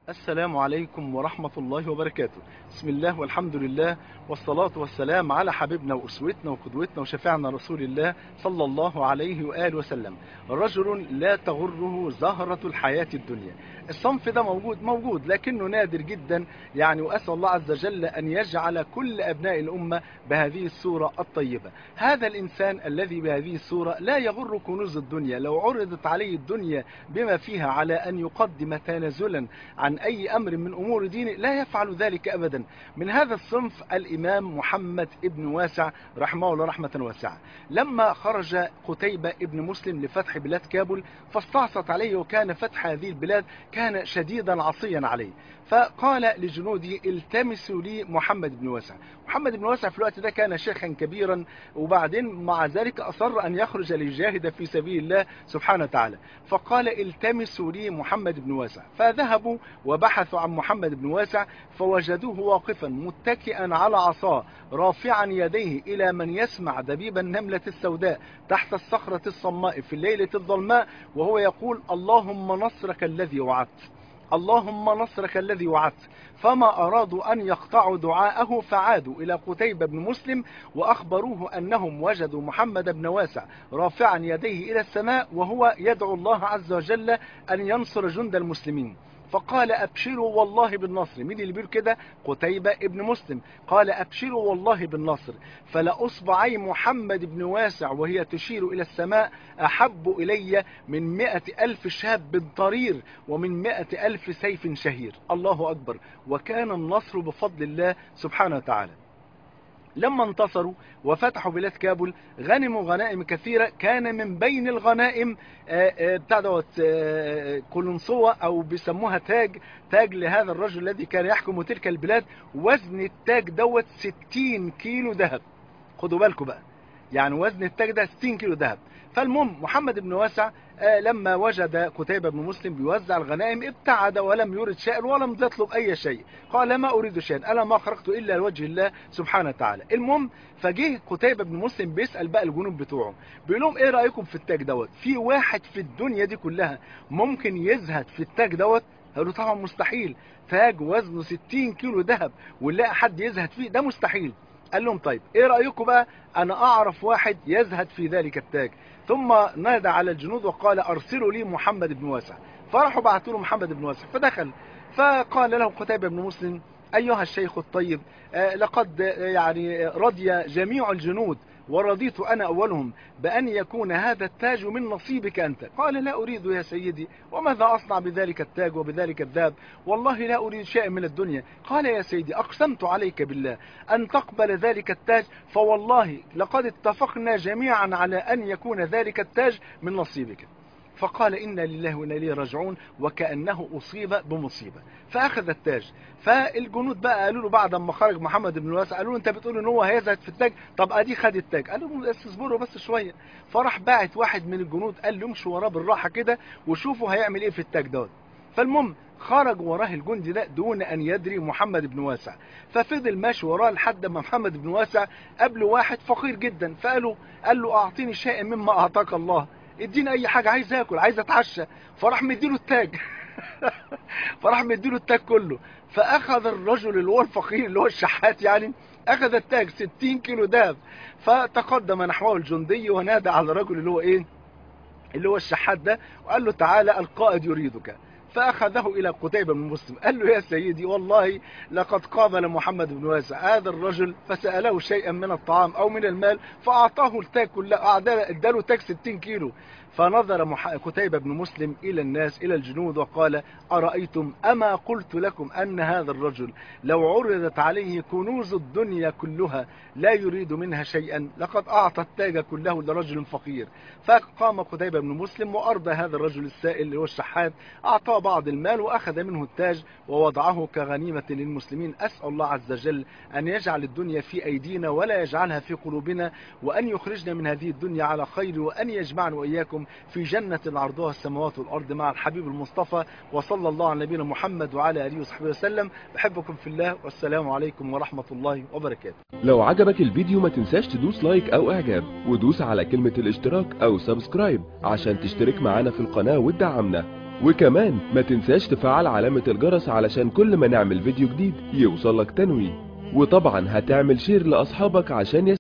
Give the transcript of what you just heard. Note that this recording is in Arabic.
السلام عليكم ورحمة الله وبركاته. بسم الله والحمد لله والصلاة والسلام على حبيبنا وأسوتنا وقدوتنا وشفيعنا رسول الله صلى الله عليه وآله وسلم. رجل لا تغره زهرة الحياة الدنيا. الصنف ده موجود لكنه نادر جدا، وأسأل الله عز وجل أن يجعل كل أبناء الأمة بهذه الصورة الطيبة. هذا الإنسان الذي بهذه الصورة لا يغر كنوز الدنيا، لو عرضت عليه الدنيا بما فيها على أن يقدم تنازلا عن أي أمر من أمور دينه لا يفعل ذلك أبدا. من هذا الصنف الإمام محمد ابن واسع رحمه الله رحمة واسعة. لما خرج قتيبة ابن مسلم لفتح بلاد كابل فاستعصت عليه، وكان فتح هذه البلاد كان شديدا عصيا عليه، فقال لجنوده التمسوا لي محمد بن واسع. محمد بن واسع في الوقت ده كان شيخا كبيرا، وبعدين مع ذلك أصر أن يخرج ليجاهد في سبيل الله سبحانه وتعالى، فقال التمسوا لي محمد بن واسع. فذهبوا وبحثوا عن محمد بن واسع فوجدوه واقفا متكئا على عصاه رافعا يديه إلى من يسمع دبيب النملة السوداء تحت الصخرة الصماء في الليلة الظلماء، وهو يقول اللهم نصرك الذي وعدت، اللهم نصرك الذي وعدت. فما أرادوا أن يقطعوا دعاءه فعادوا إلى قتيبة بن مسلم وأخبروه أنهم وجدوا محمد بن واسع رافعا يديه إلى السماء وهو يدعو الله عز وجل أن ينصر جند المسلمين. فقال أبشروا والله بالنصر. مين اللي بيقول كده؟ قتيبة ابن مسلم. قال أبشروا والله بالنصر، فلأصبعي محمد بن واسع وهي تشير إلى السماء أحب إلي من 100,000 شاب طرير ومن 100,000 سيف شهير. الله أكبر. وكان النصر بفضل الله سبحانه وتعالى. لما انتصروا وفتحوا بلاد كابل غنموا غنائم كثيرة، كان من بين الغنائم بتاع دوت قلنسوة او بيسموها تاج لهذا الرجل الذي كان يحكم تلك البلاد. وزن التاج دوت 60 كيلو ذهب. خدوا بالكم بقى، وزن التاج ده 60 كيلو ذهب. فالمهم محمد بن واسع لما وجد قتيبة بن مسلم بيوزع الغنائم ابتعد ولم يرد شيئا ولم يطلب أي شيء. قال ما أريد شيئا، أنا ما خرجت إلا لوجه الله سبحانه وتعالى. المهم فجه قتيبة بن مسلم بيسأل بقى الجنود بتوعه، بيقول لهم إيه رأيكم في التاج دوت؟ في واحد في الدنيا دي كلها ممكن يزهد في التاج دوت؟ قالوا طبعا مستحيل، تاج وزنه 60 كيلو ذهب ونلاقي حد يزهد فيه؟ ده مستحيل. قال لهم طيب ايه رأيكم بقى، انا اعرف واحد يزهد في ذلك التاج. ثم نادى على الجنود وقال ارسلوا لي محمد بن واسع. فراحوا بعثوا له محمد بن واسع فدخل، فقال له قتيبة بن مسلم ايها الشيخ الطيب لقد رضي جميع الجنود ورضيت أنا أولهم بأن يكون هذا التاج من نصيبك أنت. قال لا أريد يا سيدي، وماذا أصنع بذلك التاج وبذلك الذهب؟ والله لا أريد شيئا من الدنيا. قال يا سيدي أقسمت عليك بالله أن تقبل ذلك التاج، فوالله لقد اتفقنا جميعا على أن يكون ذلك التاج من نصيبك. فقال إنا لله وإنا إليه راجعون، وكأنه أصيب بمصيبة. فأخذ التاج. فالجنود بقى قالوا له بعد ما خرج محمد بن واسع، قالوا له أنت بتقول إن هو هيزهد في التاج، طب أدي خد التاج. قالوا له اصبروا بس شوية. فراح باعت واحد من الجنود قال له امشوا وراه بالراحة كده وشوفوا هيعمل إيه في التاج دوت. فالمهم خرج وراه الجندي ده دون أن يدري محمد بن واسع. ففضل ماشي وراه لحد ما محمد بن واسع قابله واحد فقير جدا، قال له أعطيني شيئا مما أعطاك الله، اديني اي حاجه، عايز اكل، عايز اتعشى. فراح مديله التاج. فراح مديله التاج كله. فاخذ الرجل اللي هو الفقير اللي هو الشحات اخذ التاج 60 كيلو ذهب. فتقدم نحوه الجندي ونادى على الرجل اللي هو الشحات ده وقال له تعالى القائد يريدك. فأخذه إلى قتيبة بن مسلم قال له يا سيدي والله لقد قابل محمد بن واسع هذا الرجل فسأله شيئا من الطعام أو من المال فأعطاه التاج كله، اداله تاج 60 كيلو. فنظر قتيبة بن مسلم إلى الناس إلى الجنود وقال أرأيتم أما قلت لكم أن هذا الرجل لو عرضت عليه كنوز الدنيا كلها لا يريد منها شيئا، لقد أعطى التاج كله لرجل فقير. فقام قتيبة بن مسلم وأرضى هذا الرجل السائل اللي هو الشحات، أعطاه بعض المال وأخذ منه التاج ووضعه كغنيمة للمسلمين. أسأل الله عز وجل أن يجعل الدنيا في أيدينا ولا يجعلها في قلوبنا، وأن يخرجنا من هذه الدنيا على خير، وأن يجمعنا وإياكم في جنة عرضها السماوات والأرض مع الحبيب المصطفى. وصلى الله على نبينا محمد وعلى آله وصحبه وسلم. بحبكم في الله، والسلام عليكم ورحمة الله وبركاته. لو عجبك الفيديو ما تنساش تدوس لايك أو إعجاب، ودوس على كلمة الاشتراك أو سبسكرايب عشان تشترك معنا في القناة وتدعمنا. وكمان ما تنساش تفعل علامة الجرس علشان كل ما نعمل فيديو جديد يوصلك تنويه. وطبعا هتعمل شير لأصحابك عشان